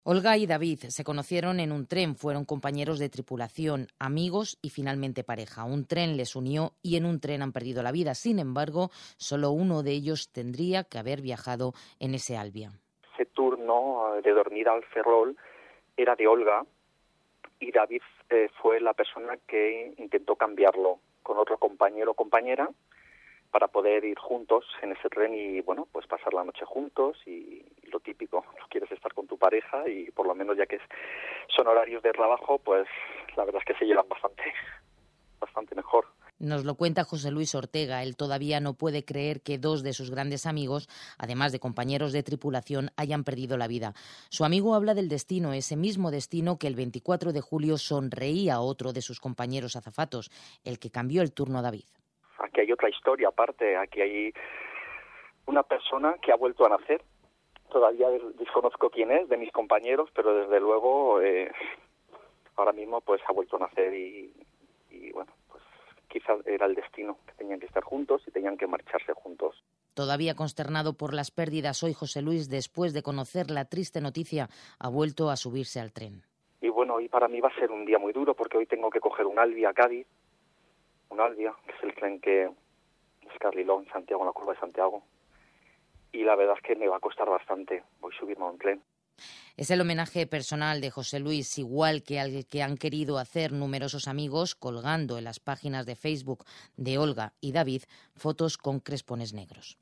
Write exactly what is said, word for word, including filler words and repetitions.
Olga y David se conocieron en un tren, fueron compañeros de tripulación, amigos y finalmente pareja. Un tren les unió y en un tren han perdido la vida. Sin embargo, solo uno de ellos tendría que haber viajado en ese Albia. Ese turno de dormir al Ferrol era de Olga y David eh, fue la persona que intentó cambiarlo con otro compañero o compañera para poder ir juntos en ese tren y, bueno, pues pasar la noche juntos y, y lo típico, no quieres estar con tu pareja y por lo menos ya que es, son horarios de trabajo, pues la verdad es que se llevan bastante, bastante mejor. Nos lo cuenta José Luis Ortega. Él todavía no puede creer que dos de sus grandes amigos, además de compañeros de tripulación, hayan perdido la vida. Su amigo habla del destino, ese mismo destino que el veinticuatro de julio sonreía a otro de sus compañeros azafatos, el que cambió el turno a David. Aquí hay otra historia aparte, aquí hay una persona que ha vuelto a nacer. Todavía desconozco quién es, de mis compañeros, pero desde luego eh, ahora mismo pues ha vuelto a nacer y, y bueno, pues quizás era el destino, que tenían que estar juntos y tenían que marcharse juntos. Todavía consternado por las pérdidas, hoy José Luis, después de conocer la triste noticia, ha vuelto a subirse al tren. Y bueno, hoy para mí va a ser un día muy duro porque hoy tengo que coger un Albia a Cádiz, un Albia, que es el tren que es Carriló en Santiago, en la curva de Santiago. Y la verdad es que me va a costar bastante, voy a subirme a un tren. Es el homenaje personal de José Luis, igual que al que han querido hacer numerosos amigos, colgando en las páginas de Facebook de Olga y David fotos con crespones negros.